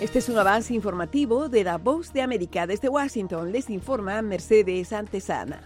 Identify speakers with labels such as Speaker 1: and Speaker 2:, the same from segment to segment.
Speaker 1: Este es un avance informativo de La Voz de América. Desde Washington les informa Mercedes Antesana.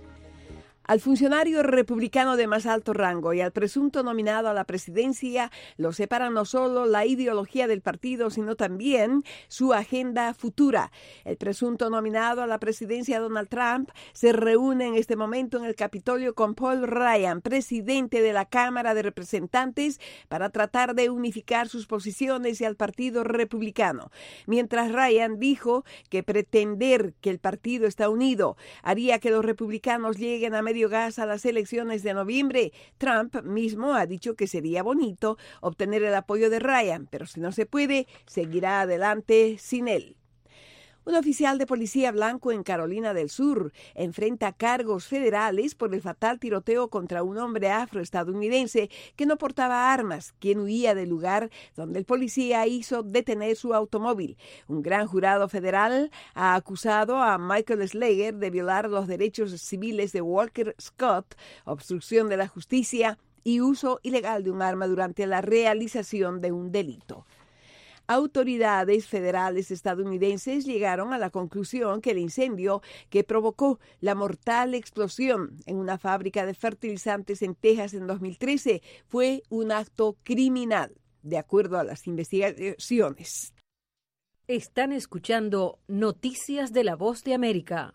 Speaker 1: Al funcionario republicano de más alto rango y al presunto nominado a la presidencia lo separa no solo la ideología del partido, sino también su agenda futura. El presunto nominado a la presidencia, Donald Trump, se reúne en este momento en el Capitolio con Paul Ryan, presidente de la Cámara de Representantes, para tratar de unificar sus posiciones y al partido republicano. Mientras Ryan dijo que pretender que el partido está unido haría que los republicanos lleguen a medio gas a las elecciones de noviembre, Trump mismo ha dicho que sería bonito obtener el apoyo de Ryan, pero si no se puede, seguirá adelante sin él. Un oficial de policía blanco en Carolina del Sur enfrenta cargos federales por el fatal tiroteo contra un hombre afroestadounidense que no portaba armas, quien huía del lugar donde el policía hizo detener su automóvil. Un gran jurado federal ha acusado a Michael Slager de violar los derechos civiles de Walker Scott, obstrucción de la justicia y uso ilegal de un arma durante la realización de un delito. Autoridades federales estadounidenses llegaron a la conclusión que el incendio que provocó la mortal explosión en una fábrica de fertilizantes en Texas en 2013 fue un acto criminal, de acuerdo a las investigaciones.
Speaker 2: Están escuchando Noticias de La Voz de América.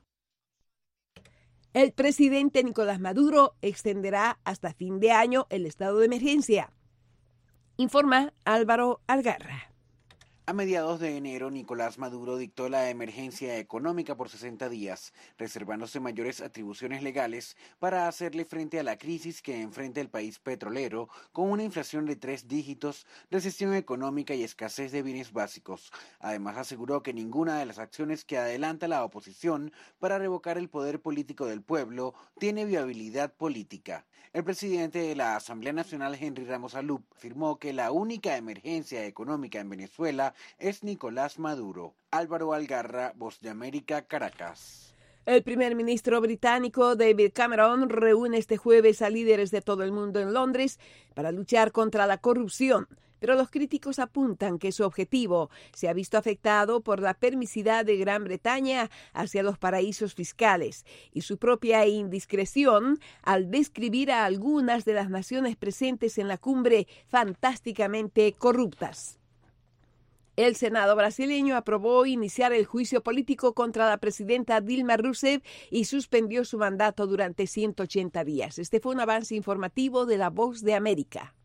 Speaker 1: El presidente Nicolás Maduro extenderá hasta fin de año el estado de emergencia, informa Álvaro Algarra.
Speaker 3: A mediados de enero, Nicolás Maduro dictó la emergencia económica por 60 días, reservándose mayores atribuciones legales para hacerle frente a la crisis que enfrenta el país petrolero, con una inflación de 3 dígitos, recesión económica y escasez de bienes básicos. Además, aseguró que ninguna de las acciones que adelanta la oposición para revocar el poder político del pueblo tiene viabilidad política. El presidente de la Asamblea Nacional, Henry Ramos Alup, afirmó que la única emergencia económica en Venezuela es Nicolás Maduro. Álvaro Algarra, Voz de América, Caracas.
Speaker 1: El primer ministro británico David Cameron reúne este jueves a líderes de todo el mundo en Londres para luchar contra la corrupción, pero los críticos apuntan que su objetivo se ha visto afectado por la permisidad de Gran Bretaña hacia los paraísos fiscales y su propia indiscreción al describir a algunas de las naciones presentes en la cumbre fantásticamente corruptas. El Senado brasileño aprobó iniciar el juicio político contra la presidenta Dilma Rousseff y suspendió su mandato durante 180 días. Este fue un avance informativo de La Voz de América.